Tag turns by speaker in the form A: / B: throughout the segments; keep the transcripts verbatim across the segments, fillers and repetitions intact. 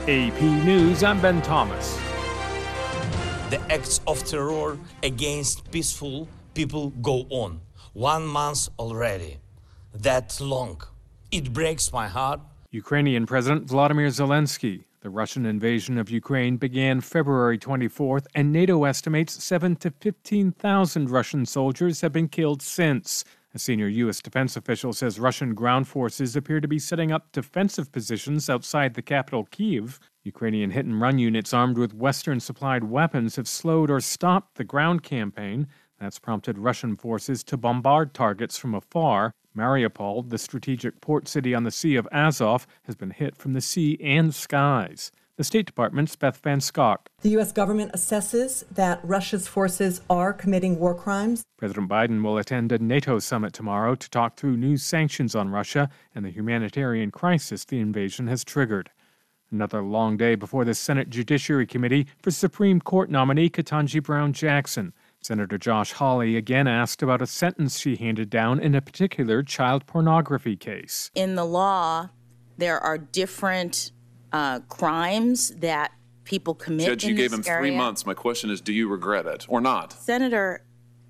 A: A P News, I'm Ben Thomas.
B: The acts of terror against peaceful people go on. One month already. That long. It breaks my heart.
A: Ukrainian President Volodymyr Zelensky. The Russian invasion of Ukraine began February twenty-fourth, and NATO estimates seven to fifteen thousand Russian soldiers have been killed since. A senior U S defense official says Russian ground forces appear to be setting up defensive positions outside the capital, Kyiv. Ukrainian hit-and-run units armed with Western-supplied weapons have slowed or stopped the ground campaign. That's prompted Russian forces to bombard targets from afar. Mariupol, the strategic port city on the Sea of Azov, has been hit from the sea and skies. The State Department's Beth Van Schok.
C: The U S government assesses that Russia's forces are committing war crimes.
A: President Biden will attend a NATO summit tomorrow to talk through new sanctions on Russia and the humanitarian crisis the invasion has triggered. Another long day before the Senate Judiciary Committee for Supreme Court nominee Ketanji Brown Jackson. Senator Josh Hawley again asked about a sentence she handed down in a particular child pornography case.
D: In the law, there are different uh, crimes that people commit
E: Judge,
D: in
E: you gave
D: this
E: him three
D: area.
E: months. My question is, do you regret it or not?
D: Senator,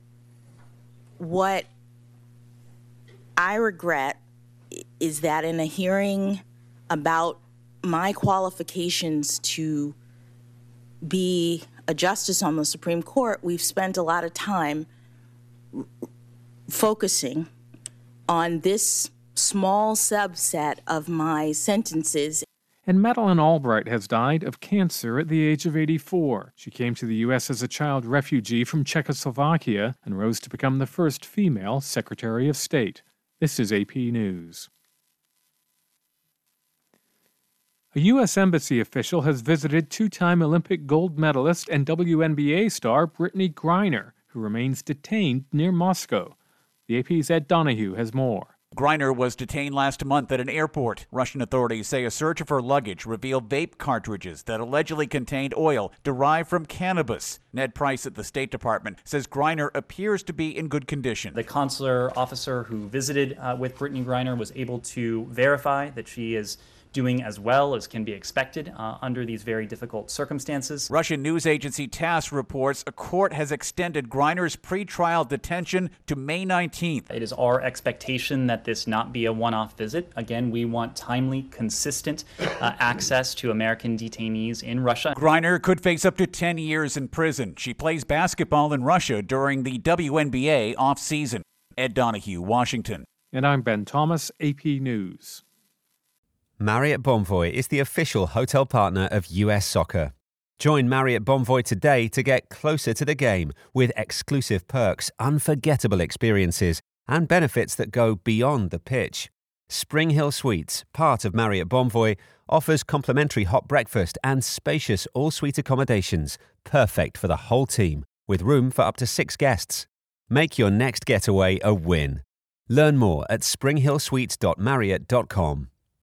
D: what I regret is that in a hearing about my qualifications to be a justice on the Supreme Court, we've spent a lot of time r- focusing on this small subset of my sentences.
A: And Madeleine Albright has died of cancer at the age of eighty-four. She came to the U S as a child refugee from Czechoslovakia and rose to become the first female Secretary of State. This is A P News. A U S Embassy official has visited two-time Olympic gold medalist and W N B A star Brittany Griner, who remains detained near Moscow. The A P's Ed Donahue has more.
F: Griner was detained last month at an airport. Russian authorities say a search of her luggage revealed vape cartridges that allegedly contained oil derived from cannabis. Ned Price at the State Department says Griner appears to be in good condition.
G: The consular officer who visited uh, with Brittany Griner was able to verify that she is doing as well as can be expected uh, under these very difficult circumstances.
F: Russian news agency TASS reports a court has extended Griner's pretrial detention to May nineteenth.
G: It is our expectation that this not be a one-off visit. Again, we want timely, consistent uh, access to American detainees in Russia.
F: Griner could face up to ten years in prison. She plays basketball in Russia during the W N B A off-season. Ed Donahue, Washington.
A: And I'm Ben Thomas, A P News.
H: Marriott Bonvoy is the official hotel partner of U S Soccer. Join Marriott Bonvoy today to get closer to the game with exclusive perks, unforgettable experiences, and benefits that go beyond the pitch. Spring Hill Suites, part of Marriott Bonvoy, offers complimentary hot breakfast and spacious all-suite accommodations, perfect for the whole team, with room for up to six guests. Make your next getaway a win. Learn more at spring hill suites dot marriott dot com.